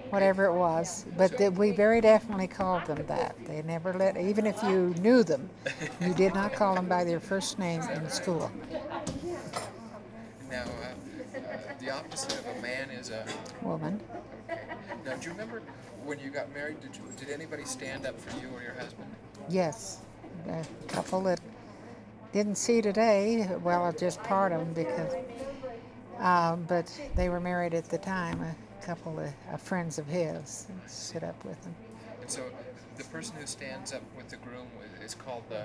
whatever it was. But we very definitely called them that. They never let, even if you knew them, you did not call them by their first name in school. Now, the opposite of a man is a... Woman. Okay. Now, do you remember when you got married, did anybody stand up for you or your husband? Yes. A couple that didn't see today, well, just part of them because, but they were married at the time. A couple of friends of his stood up with them. And so the person who stands up with the groom is called the...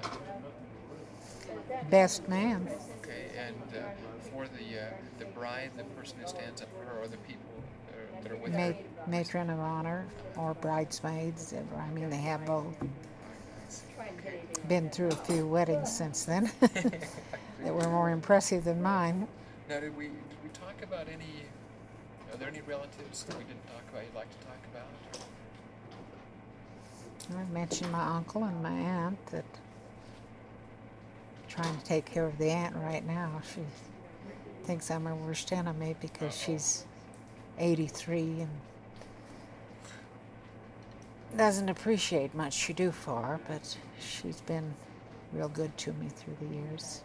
Best man. Okay, and for the bride, the person who stands up for her, or the people that are with her? Matron of honor or bridesmaids. I mean, they have both. Been through a few weddings since then that were more impressive than mine. Now, did we talk about any? Are there any relatives that we didn't talk about you'd like to talk about? I mentioned my uncle and my aunt that trying to take care of the aunt right now. She thinks I'm her worst enemy because she's 83 and doesn't appreciate much you do for her, but she's been real good to me through the years.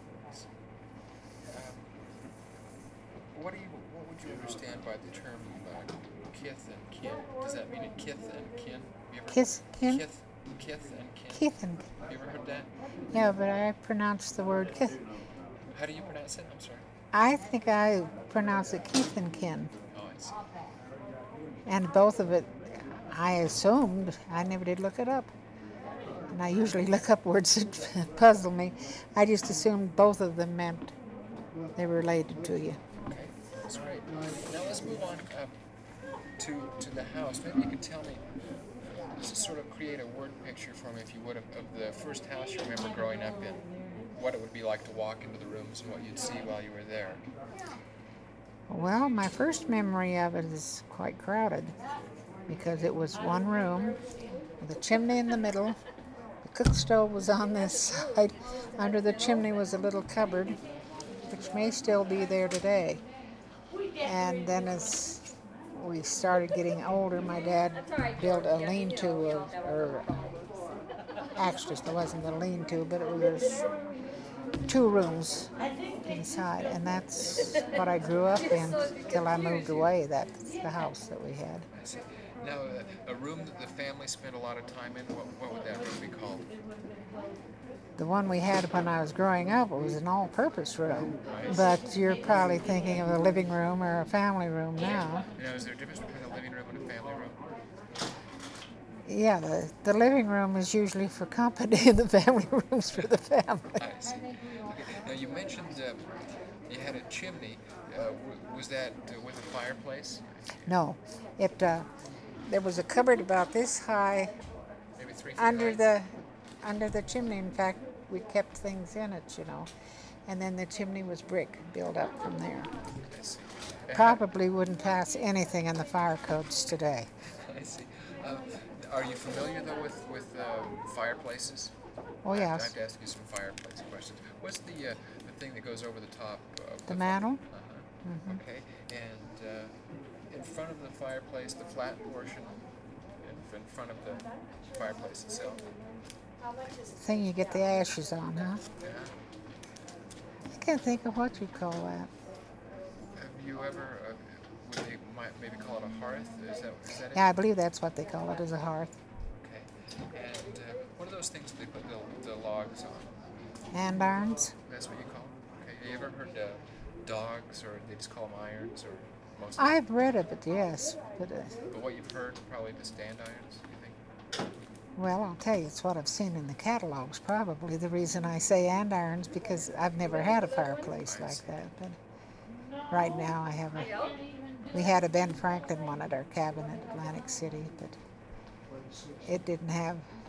What would you understand by the term kith and kin? Does that mean kith and kin? Kin? Kith and kin. Kith and kin. Have you ever heard that? Yeah, but I pronounce the word kith. How do you pronounce it? I'm sorry. I think I pronounce it Keith and kin. Oh, I see. And both of it, I assumed, I never did look it up. And I usually look up words that puzzle me. I just assumed both of them meant they were related to you. Okay, that's great. Now let's move on to the house. Maybe you could tell me, just sort of create a word picture for me, if you would, of the first house you remember growing up in. What it would be like to walk into the rooms and what you'd see while you were there. Well, my first memory of it is quite crowded because it was one room with a chimney in the middle. The cook stove was on this side. Under the chimney was a little cupboard, which may still be there today. And then as we started getting older, my dad built a lean-to, or actually it wasn't a lean-to, but it was 2 rooms inside, and that's what I grew up in till I moved away. That's the house that we had. I see. Now, a room that the family spent a lot of time in, what would that room be called? The one we had when I was growing up was an all-purpose room, but you're probably thinking of a living room or a family room now. Now, is there a difference between a living room and a family room? Yeah, the living room is usually for company and the family room's for the family. I see. Okay. Now, you mentioned you had a chimney. Was that with a fireplace? No, there was a cupboard about this high, Maybe 3 feet under the chimney. In fact, we kept things in it, and then the chimney was brick built up from there. I see. Probably wouldn't pass anything in the fire codes today. I see. Are you familiar, though, with fireplaces? Oh, yes. I have to ask you some fireplace questions. What's the thing that goes over the top of the mantle? Uh-huh. Okay. And in front of the fireplace, the flat portion in front of the fireplace itself. Thing you get the ashes on, huh? Yeah. I can't think of what you call that. Have you ever, would they maybe call it a hearth? Is that it? Yeah, I believe that's what they call it, is a hearth. Okay. And what are those things that they put the logs on? Andirons. That's what you call them? Okay. Have you ever heard dogs, or they just call them irons, or most? I've read of it, yes. But what you've heard, probably the stand irons, you think? Well, I'll tell you, it's what I've seen in the catalogs, probably. The reason I say andirons, because I've never had a fireplace like that. But right now we had a Ben Franklin one at our cabin in Atlantic City, but it didn't have